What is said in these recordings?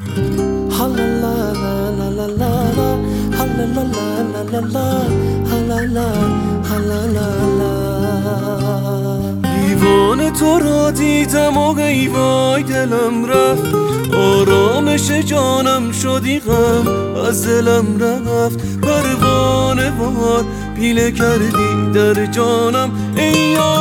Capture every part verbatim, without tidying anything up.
دیوانه تو را دیدم و ای وای دلم رفت، آرامش جانم شدی غم از دلم رفت. پروانه وار پیله کردی در جانم ای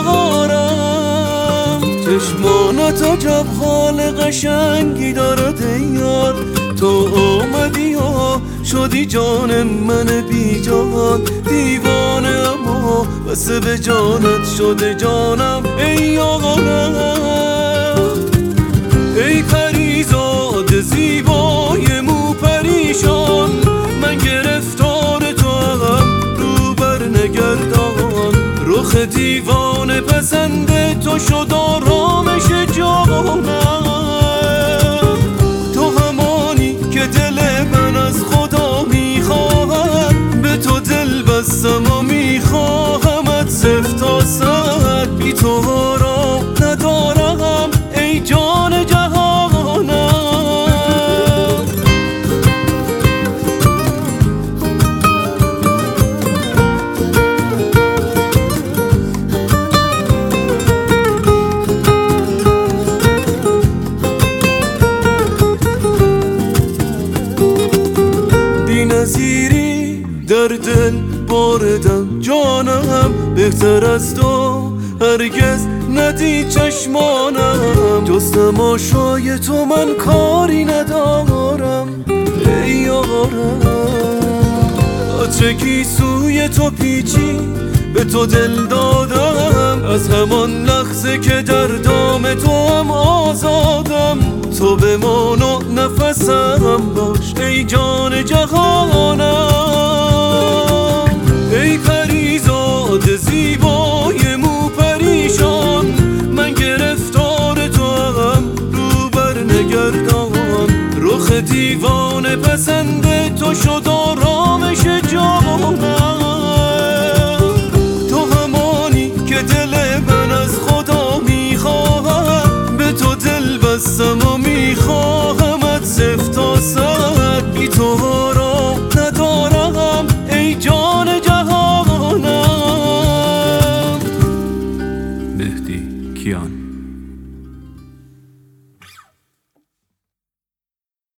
یارم، چشمانت عجب حال قشنگی دارد ای یار. تو آمدی و شدی جان من بی جان، دیوانه اما بسه به جانت شده جانم ای یارم. ای پریزاد زیبای مو پریشان، من گرفتار تو هم رو بر نگردان. رخ دیوانه پسند تو شد آرامش جانم، تو همانی که دل من از خدا میخواهد. به تو دل بستم و میخواهمت صفر تا صد، بی تو آرام ندارم ای جان جهانم. بی نظیری در دل باردم جانم، بهتر از تو هرگز ندید چشمانم. جز تماشای تو من کاری ندارم ای یارم. چه گیسوی تو پیچی به تو دل دادم، از همان لحظه که در دام تو هم آزادم. تو بمان و نفسم باش ای جان جهانم.